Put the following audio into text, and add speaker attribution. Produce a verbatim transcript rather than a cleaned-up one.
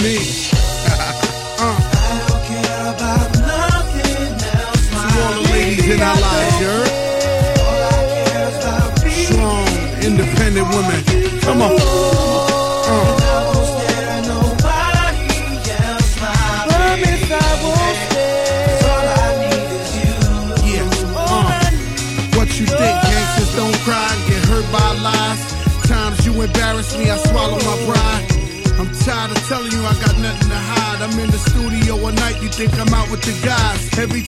Speaker 1: me. uh.
Speaker 2: I don't care about nothing else.
Speaker 1: To all the ladies in our lives, you heard?
Speaker 2: All I care is about being
Speaker 1: strong, independent women. Come on. Uh. You think gangsters don't cry and get hurt by lies? Times you embarrass me, I swallow my pride. I'm tired of telling you I got nothing to hide. I'm in the studio all night, you think I'm out with the guys. Every